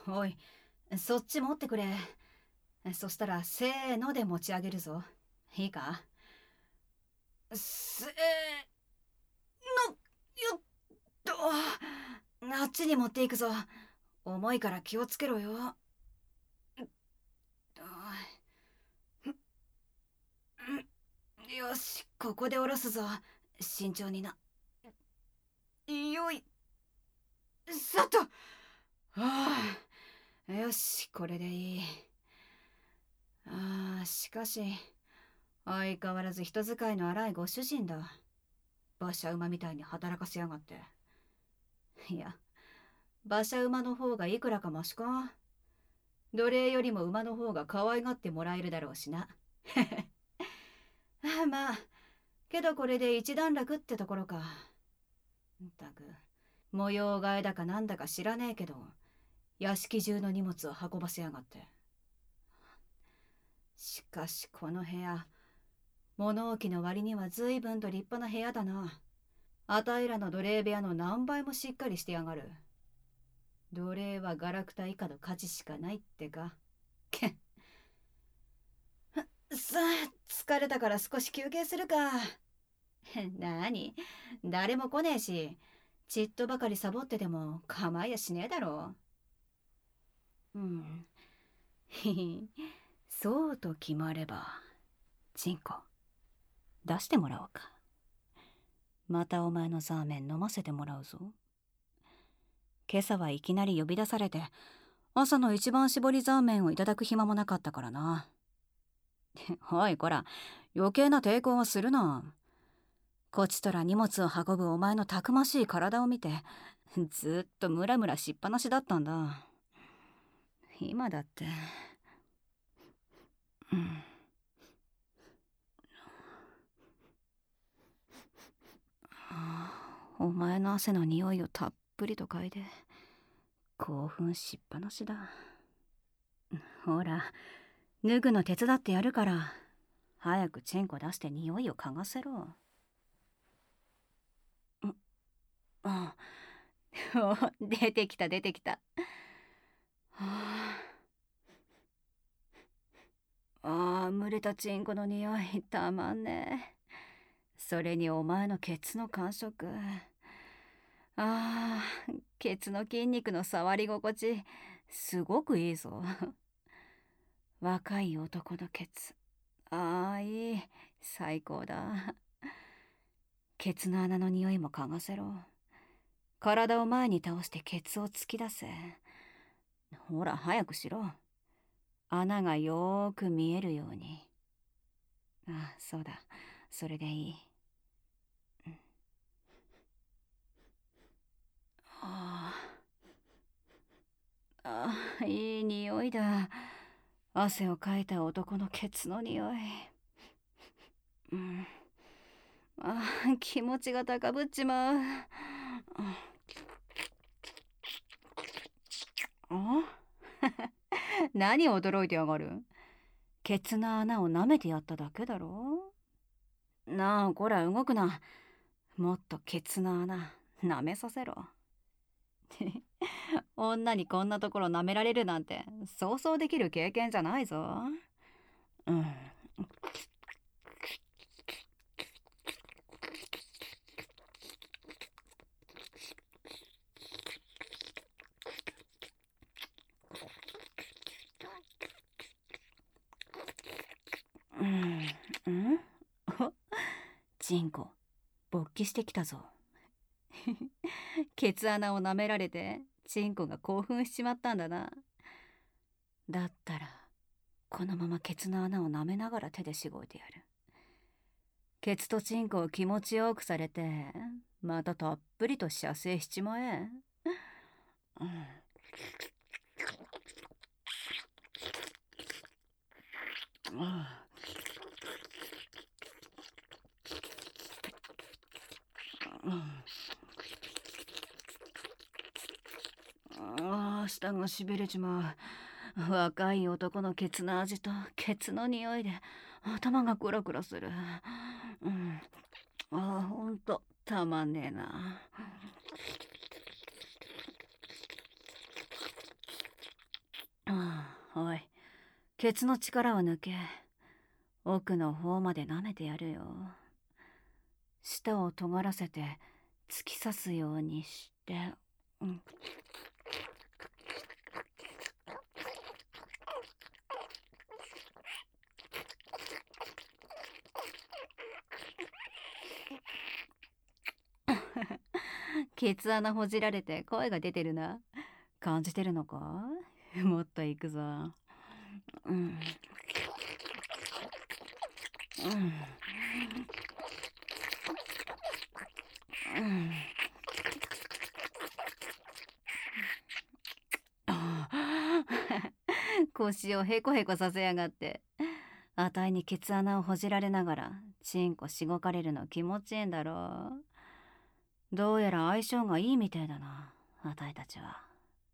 おい、そっち持ってくれ。そしたら、せーので持ち上げるぞ。いいか？せーの、よっと。あっちに持っていくぞ。重いから気をつけろよ。よし、ここで下ろすぞ。慎重にな。よい、さっと。よし、これでいい。しかし、相変わらず人使いの荒いご主人だ。馬車馬みたいに働かせやがって。いや、馬車馬の方がいくらかマシか。奴隷よりも馬の方が可愛がってもらえるだろうしな。まあ、けどこれで一段落ってところか。ったく、模様替えだかなんだか知らねえけど、屋敷中の荷物を運ばせやがって。しかしこの部屋、物置の割には随分と立派な部屋だな。あたいらの奴隷部屋の何倍もしっかりしてやがる。奴隷はガラクタ以下の価値しかないってか。けっ。さあ、疲れたから少し休憩するか。なに、誰も来ねえし、ちっとばかりサボってでも構いやしねえだろう。ひひ、そうと決まれば、チンコ、出してもらおうか。またお前のザーメン飲ませてもらうぞ。今朝はいきなり呼び出されて、朝の一番搾りザーメンをいただく暇もなかったからな。おいこら、余計な抵抗はするな。こちとら荷物を運ぶお前のたくましい体を見て、ずっとムラムラしっぱなしだったんだ。今だって、お前の汗の匂いをたっぷりと嗅いで興奮しっぱなしだ。ほら、脱ぐの手伝ってやるから、早くチェンコ出して匂いを嗅がせろ。あ、出てきた出てきた。蒸れたチンコの匂いたまんねえ。それにお前のケツの感触。ケツの筋肉の触り心地すごくいいぞ。若い男のケツ。いい、最高だ。ケツの穴の匂いも嗅がせろ。体を前に倒してケツを突き出せ。ほら早くしろ。穴がよーく見えるように。そうだ、それでいい。いい匂いだ。汗をかいた男のケツの匂い。気持ちが高ぶっちまう。何驚いてやがる。ケツの穴を舐めてやっただけだろ。なあこら動くな。もっとケツの穴舐めさせろ。女にこんなところ舐められるなんてそうそうできる経験じゃないぞ。チンコ勃起してきたぞ。ケツ穴を舐められてチンコが興奮しちまったんだな。だったらこのままケツの穴を舐めながら手でしごいてやる。ケツとチンコを気持ちよくされてまたたっぷりと射精しちまえ。舌がしびれちまう。若い男のケツの味とケツの匂いで頭がクラクラする。ほんとたまんねえな。 ケツの力を抜け、奥の方まで舐めてやるよ。舌を尖らせて突き刺すようにして、ケツ穴ほじられて声が出てるな。感じてるのか？もっと行くぞ。うん。腰をへこへこさせやがって。あたいにケツ穴をほじられながらチンコしごかれるの気持ちいいんだろう。どうやら相性がいいみたいだな、あたいたちは。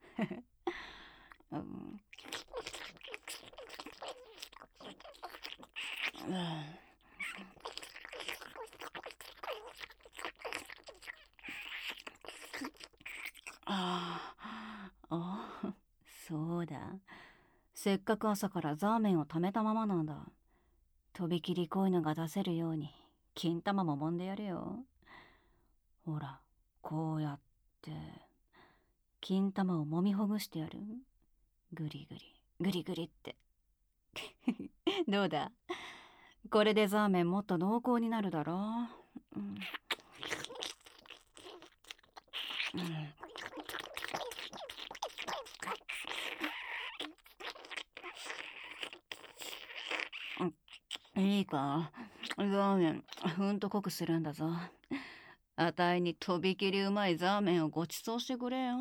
そうだ。せっかく朝からザーメンを貯めたままなんだ。とびきり濃いのが出せるように金玉も揉んでやるよ。ほら、こうやって金玉を揉みほぐしてやる。グリグリグリグリってどうだ、これでザーメンもっと濃厚になるだろう。いいか、ザーメンほんと濃くするんだぞ。あたいにとびきりうまいザーメンをごちそうしてくれよ。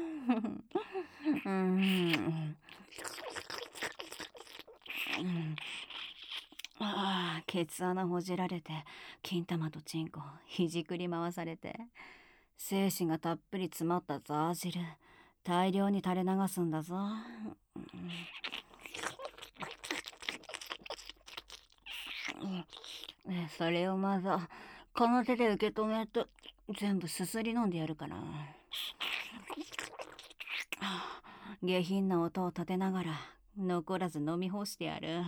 ケツ穴ほじられて金玉とチンコひじくり回されて、精子がたっぷり詰まったザー汁大量に垂れ流すんだぞ。それをまずこの手で受け止めて全部すすり飲んでやるかな。下品な音を立てながら残らず飲み干してやる。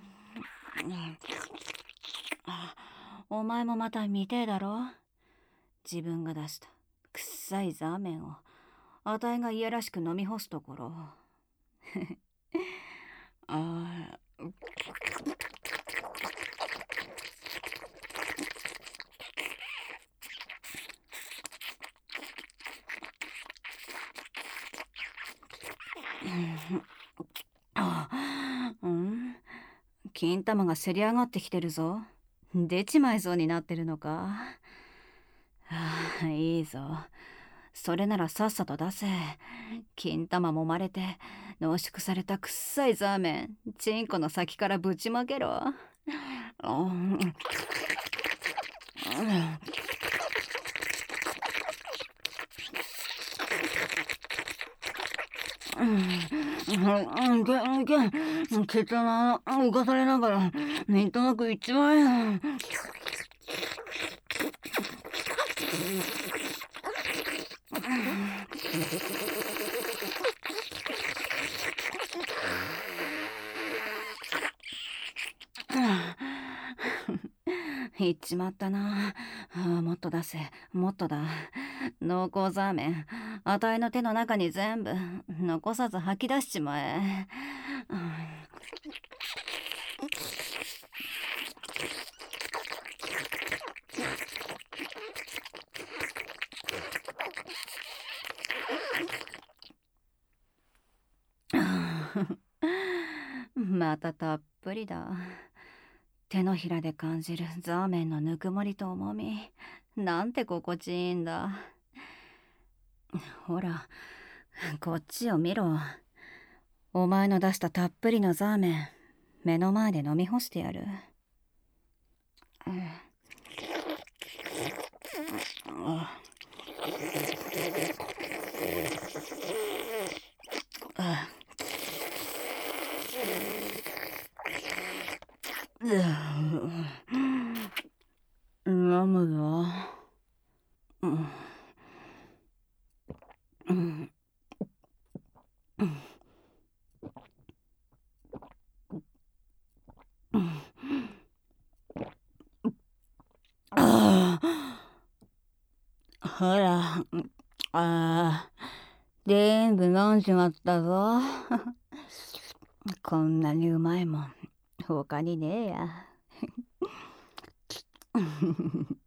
お前もまた見てえだろ。自分が出したくっさいザーメンをあたいがいやらしく飲み干すところ。金玉がせり上がってきてるぞ。出ちまいそうになってるのか。いいぞ。それならさっさと出せ。金玉揉まれて濃縮されたくっさいザーメンチンコの先からぶちまけろ。ケツ穴浮かされながらなんとなく一万円。言っちまったな。もっと出せ、もっとだ。濃厚ザーメンあたいの手の中に全部残さず吐き出しちまえ。またたっぷりだ。手のひらで感じるザーメンのぬくもりと重み、なんて心地いいんだ。ほら、こっちを見ろ。お前の出したたっぷりのザーメン目の前で飲み干してやる。飲むぞ。 ら、全部飲んじまったぞ。こんなにうまいもん他にねえや。